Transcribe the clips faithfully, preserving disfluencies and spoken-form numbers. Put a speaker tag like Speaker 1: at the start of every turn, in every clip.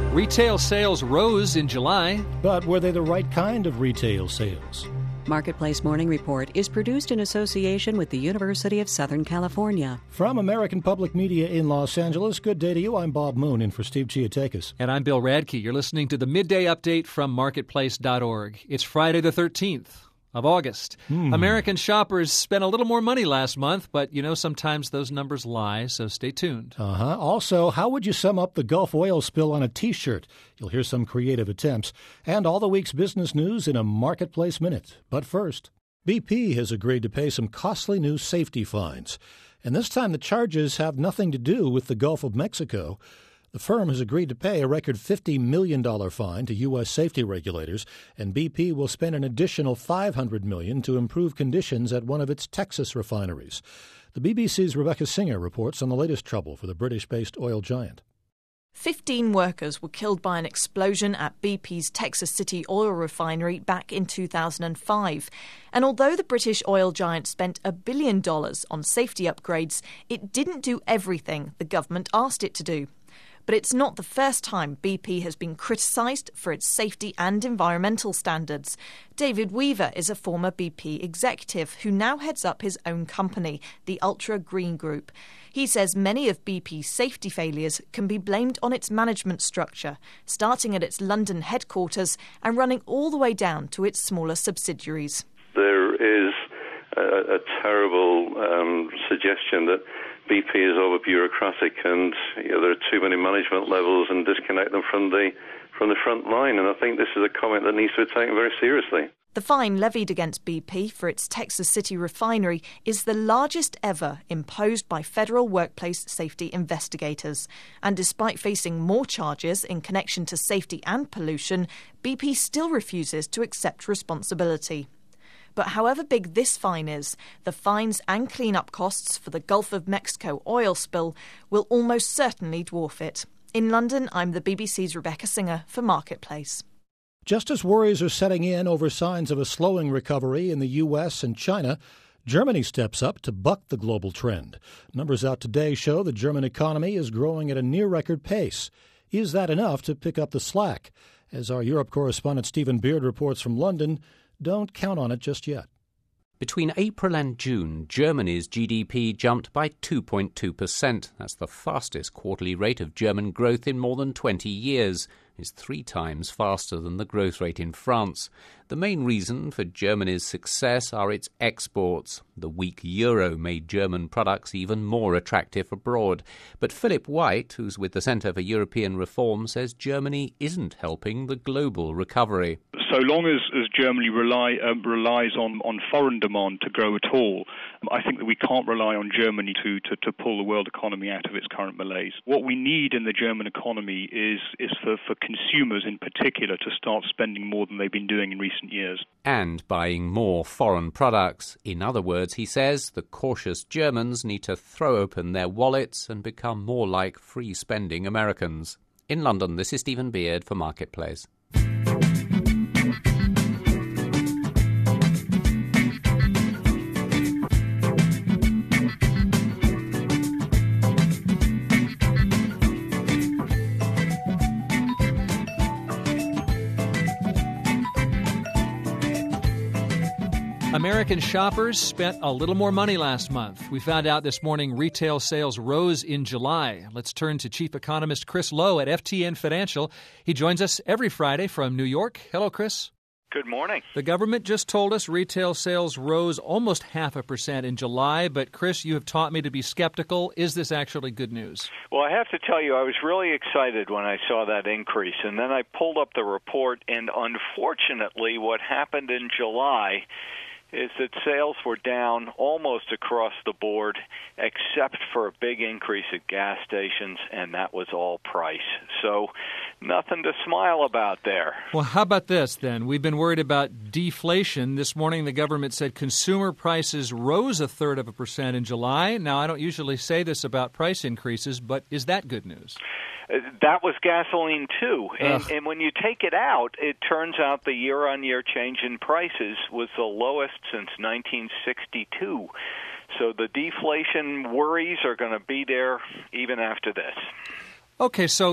Speaker 1: Retail sales rose in July.
Speaker 2: But were they the right kind of retail sales?
Speaker 3: Marketplace Morning Report is produced in association with the University of Southern California.
Speaker 2: From American Public Media in Los Angeles, good day to you. I'm Bob Moon in for Steve Chiatakis.
Speaker 1: And I'm Bill Radke. You're listening to the Midday Update from marketplace dot org. It's Friday the thirteenth of August. Hmm. American shoppers spent a little more money last month, but you know sometimes those numbers lie, so stay tuned.
Speaker 2: Uh-huh. Also, how would you sum up the Gulf oil spill on a T-shirt? You'll hear some creative attempts. And all the week's business news in a Marketplace Minute. But first, B P has agreed to pay some costly new safety fines. And this time the charges have nothing to do with the Gulf of Mexico. The firm has agreed to pay a record fifty million dollars fine to U S safety regulators, and B P will spend an additional five hundred million dollars to improve conditions at one of its Texas refineries. The B B C's Rebecca Singer reports on the latest trouble for the British-based oil giant.
Speaker 4: Fifteen workers were killed by an explosion at B P's Texas City oil refinery back in two thousand five. And although the British oil giant spent a billion dollars on safety upgrades, it didn't do everything the government asked it to do. But it's not the first time B P has been criticised for its safety and environmental standards. David Weaver is a former B P executive who now heads up his own company, the Ultra Green Group. He says many of B P's safety failures can be blamed on its management structure, starting at its London headquarters and running all the way down to its smaller subsidiaries.
Speaker 5: There is a, a terrible um, suggestion that B P is over-bureaucratic and you know, there are too many management levels and disconnect them from the from the front line. And I think this is a comment that needs to be taken very seriously.
Speaker 4: The fine levied against B P for its Texas City refinery is the largest ever imposed by federal workplace safety investigators. And despite facing more charges in connection to safety and pollution, B P still refuses to accept responsibility. But however big this fine is, the fines and clean-up costs for the Gulf of Mexico oil spill will almost certainly dwarf it. In London, I'm the B B C's Rebecca Singer for Marketplace.
Speaker 2: Just as worries are setting in over signs of a slowing recovery in the U S and China, Germany steps up to buck the global trend. Numbers out today show the German economy is growing at a near-record pace. Is that enough to pick up the slack? As our Europe correspondent Stephen Beard reports from London, don't count on it just yet.
Speaker 6: Between April and June, Germany's G D P jumped by two point two percent. That's the fastest quarterly rate of German growth in more than twenty years. It's three times faster than the growth rate in France. The main reason for Germany's success are its exports. The weak euro made German products even more attractive abroad. But Philip White, who's with the Centre for European Reform, says Germany isn't helping the global recovery.
Speaker 7: So long as, as Germany rely, um, relies on, on foreign demand to grow at all, I think that we can't rely on Germany to, to, to pull the world economy out of its current malaise. What we need in the German economy is, is for, for consumers in particular to start spending more than they've been doing in recent years.
Speaker 6: And buying more foreign products. In other words, he says, the cautious Germans need to throw open their wallets and become more like free-spending Americans. In London, this is Stephen Beard for Marketplace.
Speaker 1: American shoppers spent a little more money last month. We found out this morning retail sales rose in July. Let's turn to Chief Economist Chris Lowe at F T N Financial. He joins us every Friday from New York. Hello, Chris.
Speaker 8: Good morning.
Speaker 1: The government just told us retail sales rose almost half a percent in July, but Chris, you have taught me to be skeptical. Is this actually good news?
Speaker 8: Well, I have to tell you, I was really excited when I saw that increase, and then I pulled up the report, and unfortunately what happened in July is that sales were down almost across the board, except for a big increase at gas stations, and that was all price. So nothing to smile about there.
Speaker 1: Well, how about this, then? We've been worried about deflation. This morning, the government said consumer prices rose a third of a percent in July. Now, I don't usually say this about price increases, but is that good news?
Speaker 8: That was gasoline, too. And, and when you take it out, it turns out the year-on-year change in prices was the lowest since nineteen sixty-two. So the deflation worries are going to be there even after this.
Speaker 1: Okay, so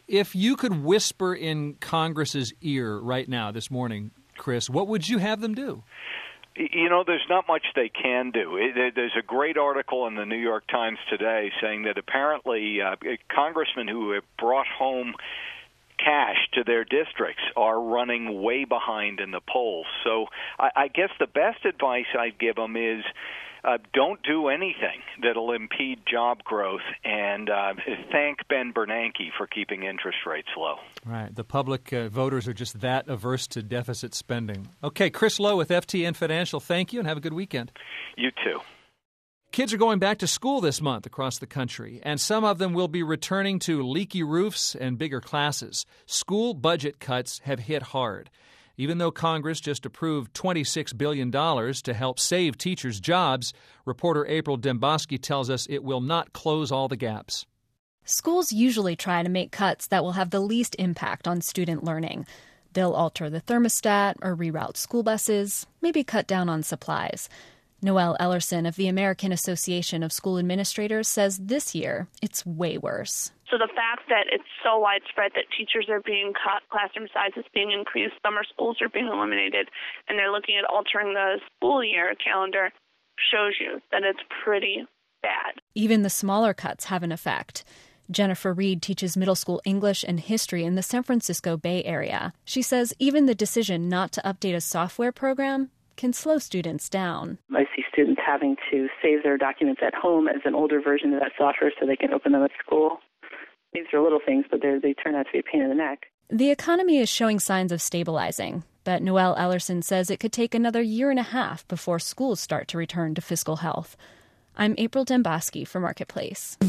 Speaker 1: If you could whisper in Congress's ear right now, this morning, Chris, what would you have them do?
Speaker 8: You know, there's not much they can do. There's a great article in the New York Times today saying that apparently uh, congressmen who have brought home cash to their districts are running way behind in the polls. So I, I guess the best advice I'd give them is uh, don't do anything that'll impede job growth, and uh, thank Ben Bernanke for keeping interest rates low.
Speaker 1: Right. The public uh, voters are just that averse to deficit spending. Okay, Chris Lowe with F T N Financial, thank you, and have a good weekend.
Speaker 8: You too.
Speaker 1: Kids are going back to school this month across the country, and some of them will be returning to leaky roofs and bigger classes. School budget cuts have hit hard. Even though Congress just approved twenty-six billion dollars to help save teachers' jobs, reporter April Dembosky tells us it will not close all the gaps.
Speaker 9: Schools usually try to make cuts that will have the least impact on student learning. They'll alter the thermostat or reroute school buses, maybe cut down on supplies. Noelle Ellerson of the American Association of School Administrators says this year it's way worse.
Speaker 10: So the fact that it's so widespread that teachers are being cut, classroom sizes being increased, summer schools are being eliminated, and they're looking at altering the school year calendar shows you that it's pretty bad.
Speaker 9: Even the smaller cuts have an effect. Jennifer Reed teaches middle school English and history in the San Francisco Bay Area. She says even the decision not to update a software program can slow students down.
Speaker 11: I see students having to save their documents at home as an older version of that software so they can open them at school. These are little things, but they turn out to be a pain in the neck.
Speaker 9: The economy is showing signs of stabilizing, but Noelle Ellerson says it could take another year and a half before schools start to return to fiscal health. I'm April Dembosky for Marketplace.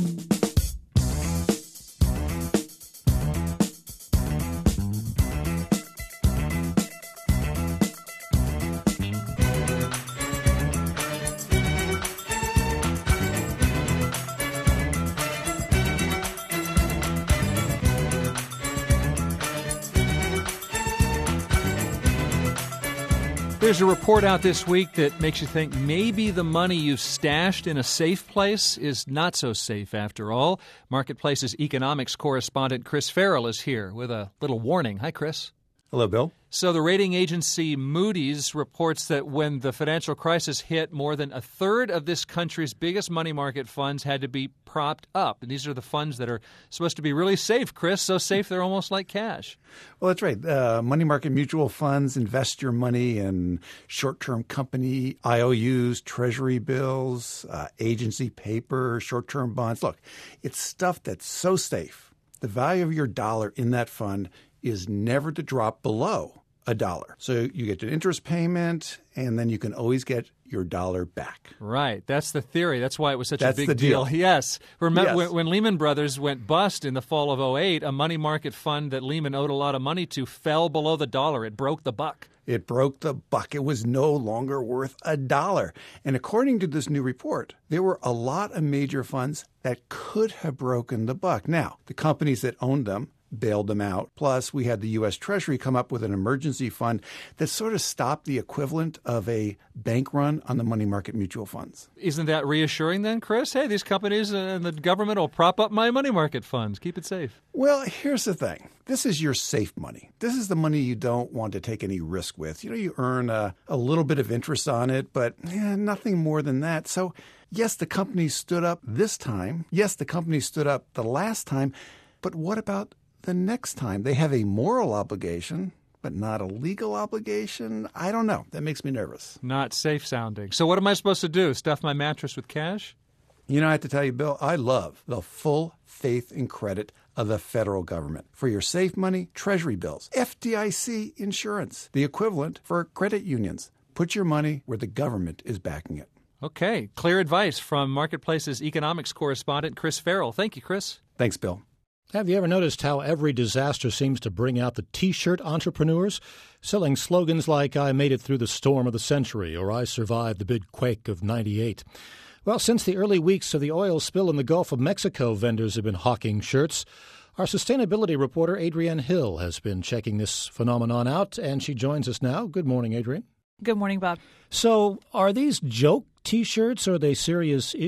Speaker 1: There's a report out this week that makes you think maybe the money you've stashed in a safe place is not so safe after all. Marketplace's economics correspondent Chris Farrell is here with a little warning. Hi, Chris.
Speaker 12: Hello, Bill.
Speaker 1: So the rating agency Moody's reports that when the financial crisis hit, more than a third of this country's biggest money market funds had to be propped up. And these are the funds that are supposed to be really safe, Chris, so safe they're almost like cash.
Speaker 12: Well, that's right. Uh, money market mutual funds invest your money in short-term company I O Us, treasury bills, uh, agency paper, short-term bonds. Look, it's stuff that's so safe. The value of your dollar in that fund is never to drop below a dollar. So you get an interest payment, and then you can always get your dollar back.
Speaker 1: Right. That's the theory. That's why it was such
Speaker 12: That's
Speaker 1: a big
Speaker 12: the deal.
Speaker 1: deal. Yes. Remember
Speaker 12: yes.
Speaker 1: When, when Lehman Brothers went bust in the fall of oh eight, a money market fund that Lehman owed a lot of money to fell below the dollar. It broke the buck.
Speaker 12: It broke the buck. It was no longer worth a dollar. And according to this new report, there were a lot of major funds that could have broken the buck. Now, the companies that owned them bailed them out. Plus, we had the U S Treasury come up with an emergency fund that sort of stopped the equivalent of a bank run on the money market mutual funds.
Speaker 1: Isn't that reassuring then, Chris? Hey, these companies and the government will prop up my money market funds. Keep it safe.
Speaker 12: Well, here's the thing. This is your safe money. This is the money you don't want to take any risk with. You know, you earn a, a little bit of interest on it, but eh, nothing more than that. So, yes, the company stood up this time. Yes, the company stood up the last time. But what about the next time? They have a moral obligation, but not a legal obligation. I don't know. That makes me nervous.
Speaker 1: Not safe sounding. So what am I supposed to do? Stuff my mattress with cash?
Speaker 12: You know, I have to tell you, Bill, I love the full faith and credit of the federal government. For your safe money, Treasury bills, F D I C insurance, the equivalent for credit unions. Put your money where the government is backing it.
Speaker 1: Okay. Clear advice from Marketplace's economics correspondent, Chris Farrell. Thank you, Chris.
Speaker 12: Thanks, Bill.
Speaker 2: Have you ever noticed how every disaster seems to bring out the T-shirt entrepreneurs, selling slogans like "I made it through the storm of the century" or "I survived the big quake of ninety-eight"? Well, since the early weeks of the oil spill in the Gulf of Mexico, vendors have been hawking shirts. Our sustainability reporter, Adrienne Hill, has been checking this phenomenon out, and she joins us now. Good morning, Adrienne.
Speaker 13: Good morning, Bob.
Speaker 2: So are these joke T-shirts or are they serious issue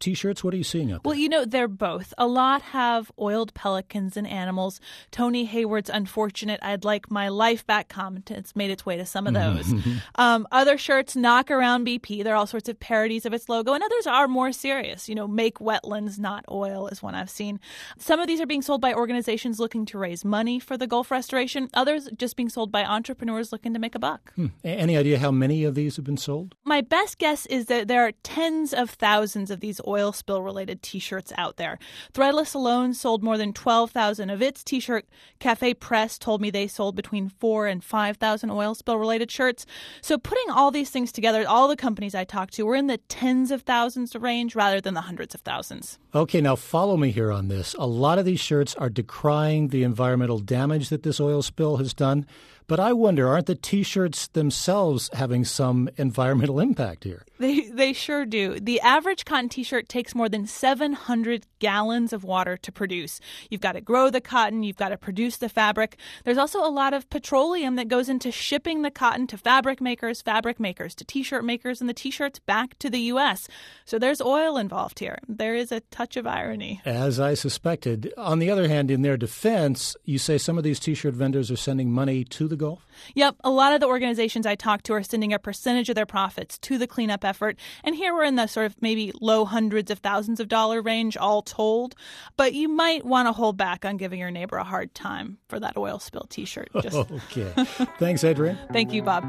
Speaker 2: T-shirts? What are you seeing out there?
Speaker 13: Well, you know, they're both. A lot have oiled pelicans and animals. Tony Hayward's unfortunate "I'd like my life back" comment has made its way to some of those. um, other shirts knock around B P. There are all sorts of parodies of its logo, and others are more serious. You know, "Make wetlands, not oil" is one I've seen. Some of these are being sold by organizations looking to raise money for the Gulf restoration. Others just being sold by entrepreneurs looking to make a buck.
Speaker 2: Hmm. Any idea how many of these have been sold?
Speaker 13: My best guess is that there are tens of thousands of these oil spill-related T-shirts out there. Threadless alone sold more than twelve thousand of its T-shirt. Cafe Press told me they sold between four and five thousand oil spill-related shirts. So putting all these things together, all the companies I talked to were in the tens of thousands range rather than the hundreds of thousands.
Speaker 2: Okay, now follow me here on this. A lot of these shirts are decrying the environmental damage that this oil spill has done. But I wonder, aren't the T-shirts themselves having some environmental impact here?
Speaker 13: They they sure do. The average cotton T-shirt takes more than seven hundred gallons of water to produce. You've got to grow the cotton. You've got to produce the fabric. There's also a lot of petroleum that goes into shipping the cotton to fabric makers, fabric makers to T-shirt makers, and the T-shirts back to the U S. So there's oil involved here. There is a touch of irony.
Speaker 2: As I suspected. On the other hand, in their defense, you say some of these T-shirt vendors are sending money to the Gulf?
Speaker 13: Yep. A lot of the organizations I talked to are sending a percentage of their profits to the cleanup effort. And here we're in the sort of maybe low hundreds of thousands of dollar range all told. But you might want to hold back on giving your neighbor a hard time for that oil spill T-shirt. Just...
Speaker 2: Okay. Thanks, Adrienne.
Speaker 13: Thank you, Bob.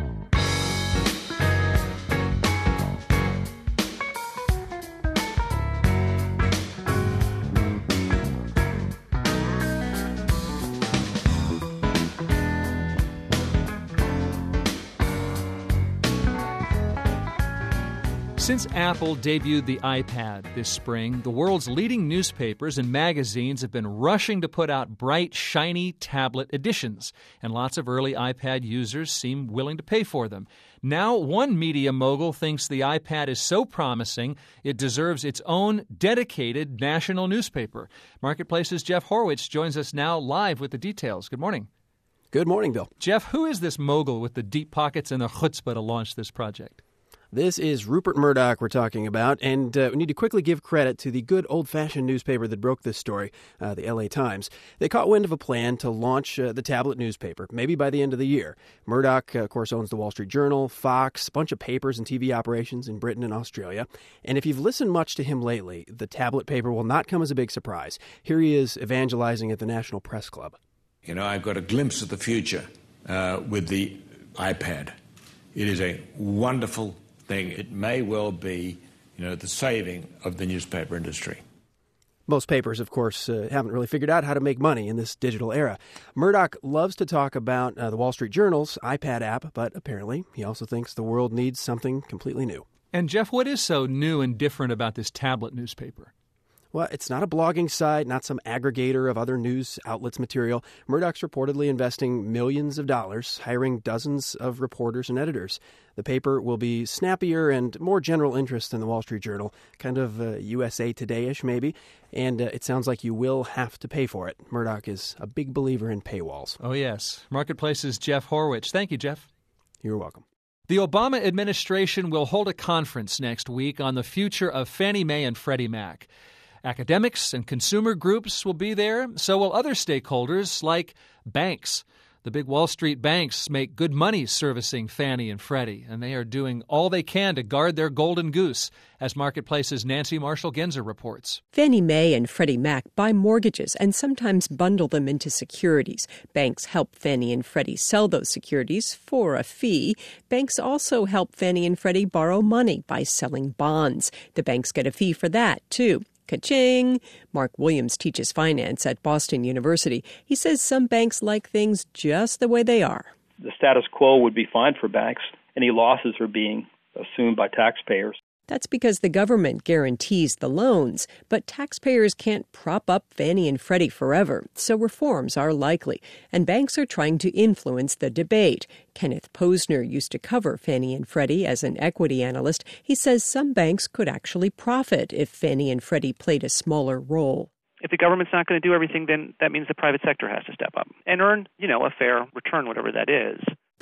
Speaker 1: Since Apple debuted the iPad this spring, the world's leading newspapers and magazines have been rushing to put out bright, shiny tablet editions, and lots of early iPad users seem willing to pay for them. Now, one media mogul thinks the iPad is so promising it deserves its own dedicated national newspaper. Marketplace's Jeff Horwitz joins us now live with the details. Good morning.
Speaker 14: Good morning, Bill.
Speaker 1: Jeff, who is this mogul with the deep pockets and the chutzpah to launch this project?
Speaker 14: This is Rupert Murdoch we're talking about, and uh, we need to quickly give credit to the good old-fashioned newspaper that broke this story, uh, the L A Times. They caught wind of a plan to launch uh, the tablet newspaper, maybe by the end of the year. Murdoch, uh, of course, owns the Wall Street Journal, Fox, a bunch of papers and T V operations in Britain and Australia. And if you've listened much to him lately, the tablet paper will not come as a big surprise. Here he is evangelizing at the National Press Club.
Speaker 15: You know, I've got a glimpse of the future uh, with the iPad. It is a wonderful thing. It may well be, you know, the saving of the newspaper industry.
Speaker 14: Most papers, of course, uh, haven't really figured out how to make money in this digital era. Murdoch loves to talk about uh, the Wall Street Journal's iPad app, but apparently he also thinks the world needs something completely new.
Speaker 1: And Jeff, what is so new and different about this tablet newspaper?
Speaker 14: Well, it's not a blogging site, not some aggregator of other news outlets' material. Murdoch's reportedly investing millions of dollars, hiring dozens of reporters and editors. The paper will be snappier and more general interest than the Wall Street Journal, kind of uh, U S A Today-ish maybe, and uh, it sounds like you will have to pay for it. Murdoch is a big believer in paywalls.
Speaker 1: Oh, yes. Marketplace's Jeff Horwitz. Thank you, Jeff.
Speaker 14: You're welcome.
Speaker 1: The Obama administration will hold a conference next week on the future of Fannie Mae and Freddie Mac. Academics and consumer groups will be there, so will other stakeholders like banks. The big Wall Street banks make good money servicing Fannie and Freddie, and they are doing all they can to guard their golden goose, as Marketplace's Nancy Marshall-Genzer reports.
Speaker 16: Fannie Mae and Freddie Mac buy mortgages and sometimes bundle them into securities. Banks help Fannie and Freddie sell those securities for a fee. Banks also help Fannie and Freddie borrow money by selling bonds. The banks get a fee for that, too. Ka-ching! Mark Williams teaches finance at Boston University. He says some banks like things just the way they are.
Speaker 17: The status quo would be fine for banks. Any losses are being assumed by taxpayers.
Speaker 16: That's because the government guarantees the loans, but taxpayers can't prop up Fannie and Freddie forever, so reforms are likely, and banks are trying to influence the debate. Kenneth Posner used to cover Fannie and Freddie as an equity analyst. He says some banks could actually profit if Fannie and Freddie played a smaller role.
Speaker 18: If the government's not going to do everything, then that means the private sector has to step up and earn, you know, a fair return, whatever that is.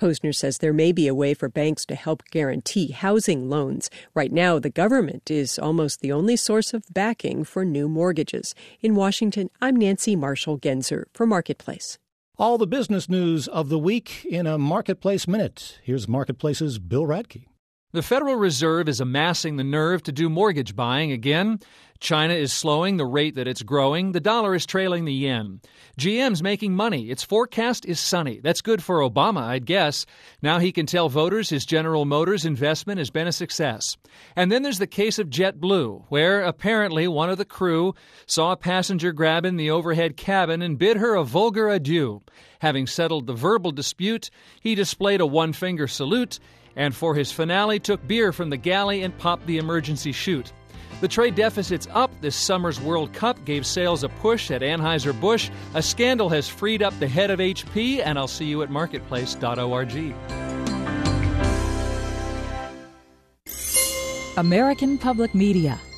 Speaker 16: Posner says there may be a way for banks to help guarantee housing loans. Right now, the government is almost the only source of backing for new mortgages. In Washington, I'm Nancy Marshall-Genzer for Marketplace.
Speaker 2: All the business news of the week in a Marketplace Minute. Here's Marketplace's Bill Radke.
Speaker 1: The Federal Reserve is amassing the nerve to do mortgage buying again. China is slowing the rate that it's growing. The dollar is trailing the yen. G M's making money. Its forecast is sunny. That's good for Obama, I'd guess. Now he can tell voters his General Motors investment has been a success. And then there's the case of JetBlue, where apparently one of the crew saw a passenger grab in the overhead cabin and bid her a vulgar adieu. Having settled the verbal dispute, he displayed a one-finger salute, and for his finale took beer from the galley and popped the emergency chute. The trade deficit's up. This summer's World Cup gave sales a push at Anheuser-Busch. A scandal has freed up the head of H P, and I'll see you at marketplace dot org.
Speaker 18: American Public Media